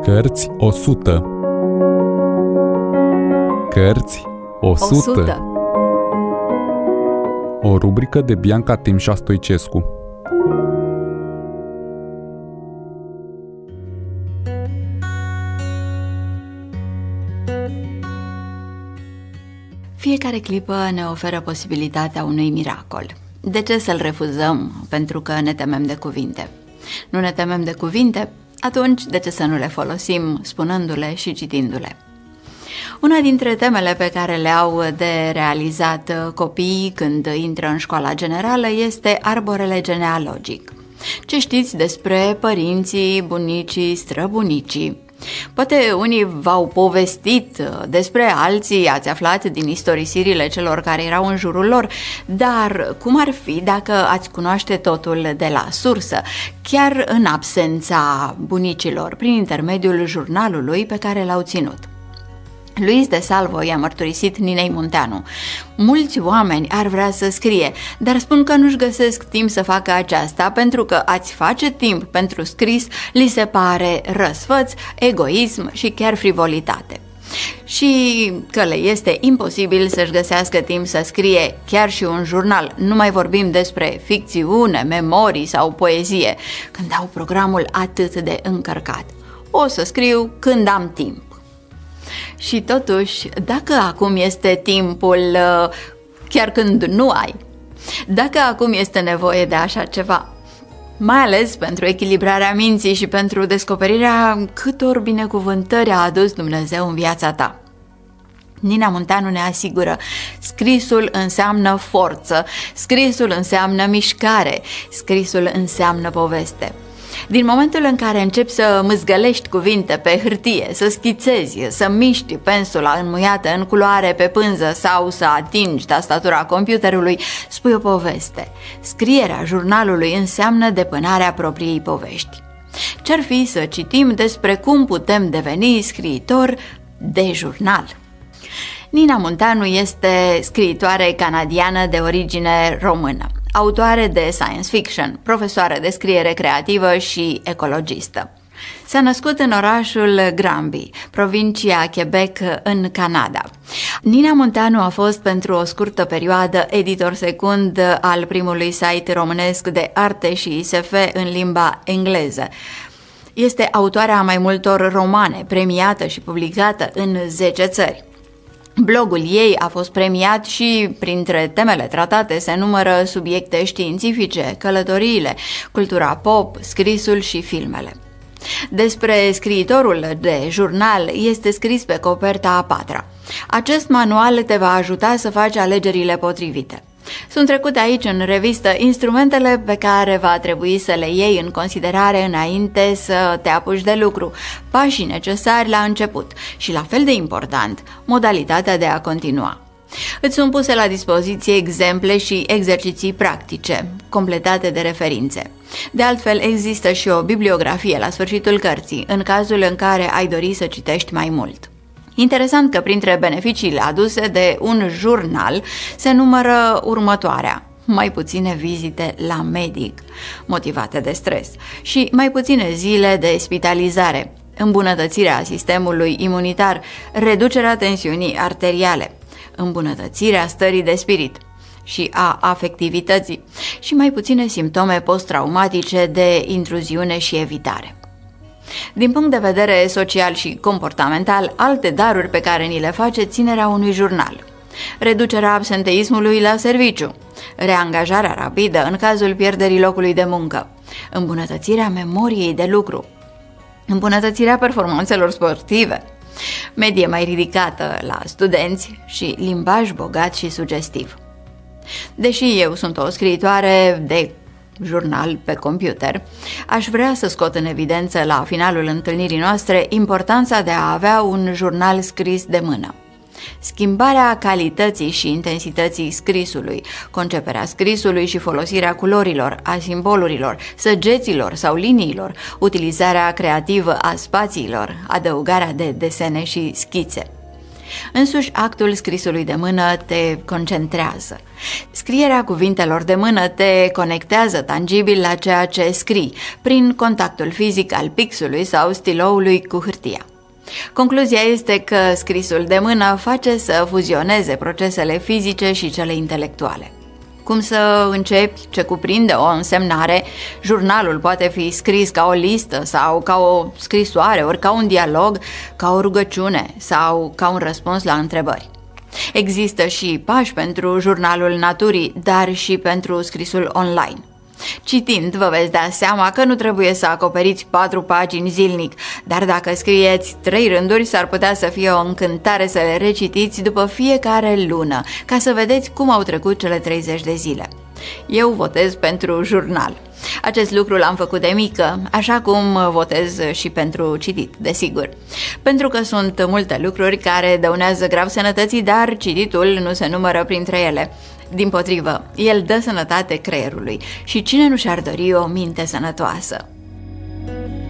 Cărți 100. Cărți 100. O rubrică de Bianca Timșa Stoicescu. Fiecare clipă ne oferă posibilitatea unui miracol. De ce să-l refuzăm? Pentru că ne temem de cuvinte. Nu ne temem de cuvinte? Atunci, de ce să nu le folosim spunându-le și citindu-le? Una dintre temele pe care le au de realizat copiii când intră în școala generală este arborele genealogic. Ce știți despre părinții, bunicii, străbunicii? Poate unii v-au povestit despre alții, ați aflat din istorisirile celor care erau în jurul lor, dar cum ar fi dacă ați cunoaște totul de la sursă, chiar în absența bunicilor, prin intermediul jurnalului pe care l-au ținut? Luis de Salvo i-a mărturisit Ninei Munteanu: mulți oameni ar vrea să scrie, dar spun că nu-și găsesc timp să facă aceasta pentru că a-ți face timp pentru scris li se pare răsfăț, egoism și chiar frivolitate. Și că le este imposibil să-și găsească timp să scrie chiar și un jurnal, nu mai vorbim despre ficțiune, memorii sau poezie, când au programul atât de încărcat. O să scriu când am timp. Și totuși, dacă acum este timpul, chiar când nu ai, dacă acum este nevoie de așa ceva, mai ales pentru echilibrarea minții și pentru descoperirea câtor binecuvântări a adus Dumnezeu în viața ta. Nina Munteanu ne asigură: scrisul înseamnă forță, scrisul înseamnă mișcare, scrisul înseamnă poveste. Din momentul în care începi să mâzgălești cuvinte pe hârtie, să schițezi, să miști pensula înmuiată în culoare pe pânză sau să atingi tastatura computerului, spui o poveste. Scrierea jurnalului înseamnă depănarea propriei povești. Ce-ar fi să citim despre cum putem deveni scriitor de jurnal? Nina Munteanu este scriitoare canadiană de origine română, autoare de science fiction, profesoară de scriere creativă și ecologistă. S-a născut în orașul Granby, provincia Quebec, în Canada. Nina Munteanu a fost pentru o scurtă perioadă editor secund al primului site românesc de arte și SF în limba engleză. Este autoarea a mai multor romane, premiată și publicată în 10 țări. Blogul ei a fost premiat și printre temele tratate se numără subiecte științifice, călătoriile, cultura pop, scrisul și filmele. Despre scriitorul de jurnal este scris pe coperta a 4-a. Acest manual te va ajuta să faci alegerile potrivite. Sunt trecute aici în revistă instrumentele pe care va trebui să le iei în considerare înainte să te apuci de lucru, pașii necesari la început și, la fel de important, modalitatea de a continua. Îți sunt puse la dispoziție exemple și exerciții practice, completate de referințe. De altfel, există și o bibliografie la sfârșitul cărții, în cazul în care ai dori să citești mai mult. Interesant că printre beneficiile aduse de un jurnal se numără următoarea: mai puține vizite la medic, motivate de stres, și mai puține zile de spitalizare, îmbunătățirea sistemului imunitar, reducerea tensiunii arteriale, îmbunătățirea stării de spirit și a afectivității și mai puține simptome post-traumatice de intruziune și evitare. Din punct de vedere social și comportamental, alte daruri pe care ni le face ținerea unui jurnal: reducerea absenteismului la serviciu, reangajarea rapidă în cazul pierderii locului de muncă, îmbunătățirea memoriei de lucru, îmbunătățirea performanțelor sportive, medie mai ridicată la studenți și limbaj bogat și sugestiv. Deși eu sunt o scriitoare de jurnal pe computer, aș vrea să scot în evidență la finalul întâlnirii noastre importanța de a avea un jurnal scris de mână. Schimbarea calității și intensității scrisului, conceperea scrisului și folosirea culorilor, a simbolurilor, săgeților sau liniilor, utilizarea creativă a spațiilor, adăugarea de desene și schițe. Însuși actul scrisului de mână te concentrează. Scrierea cuvintelor de mână te conectează tangibil la ceea ce scrii, prin contactul fizic al pixului sau stiloului cu hârtia. Concluzia este că scrisul de mână face să fuzioneze procesele fizice și cele intelectuale. Cum să începi, ce cuprinde o însemnare, jurnalul poate fi scris ca o listă sau ca o scrisoare, ori ca un dialog, ca o rugăciune sau ca un răspuns la întrebări. Există și pași pentru jurnalul naturii, dar și pentru scrisul online. Citind, vă veți da seama că nu trebuie să acoperiți 4 pagini zilnic, dar dacă scrieți 3 rânduri, s-ar putea să fie o încântare să le recitiți după fiecare lună, ca să vedeți cum au trecut cele 30 de zile. Eu votez pentru jurnal. Acest lucru l-am făcut de mică, așa cum votez și pentru citit, desigur. Pentru că sunt multe lucruri care dăunează grav sănătății, dar cititul nu se numără printre ele. Dimpotrivă, el dă sănătate creierului și cine nu și-ar dori o minte sănătoasă?